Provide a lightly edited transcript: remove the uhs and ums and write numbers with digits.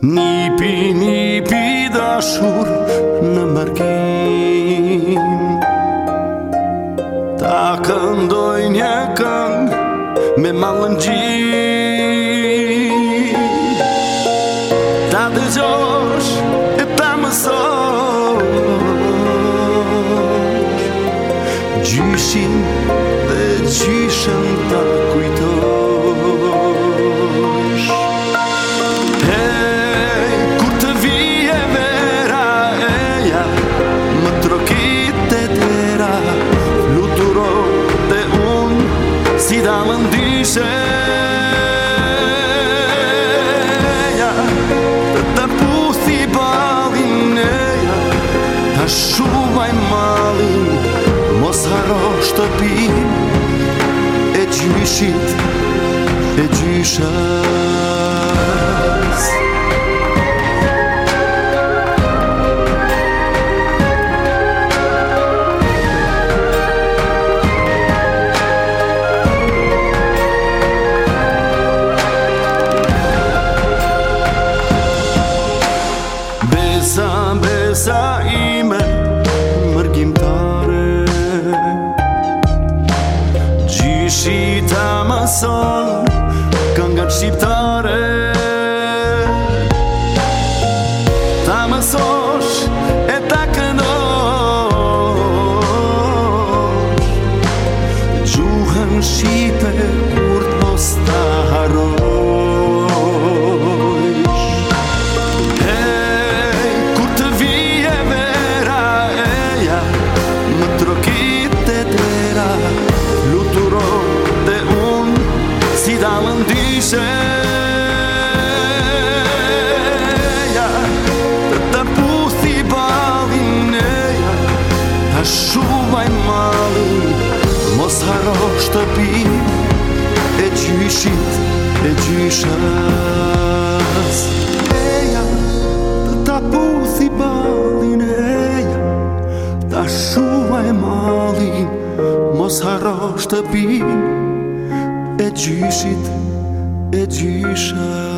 Nipi dashur në markim, ta këndoj një këngë me mallëngjim. Ta dëgjosh e ta mësosh gjyshin dhe gjyshen ta kujtosh. Hey, kur të vije vera eja, më trokit e tera, fluturo dhe unë si da më ndishe. Të puthi balin eja, ta shumaj malin, mos haro shtëpin e gjyshit e gjyshës. Besa, besa ime, mërgjimtare, gjyshi ta mëson këngat shqiptare. Ta mësosh e ta këndosh gjuhën shqipe kur t'mos ta harrosh. Hey, kur të vije vera eja, më trokit e tera, fluturo dhe unë si da më ndishe. Të puthi balin eja, ta shumaj malin, mos haro shtëpin e gjyshit e gjyshës. Eja, ta puthi balin eja, ta shumaj malin, mos haro shtëpin e gjyshit e gjyshës.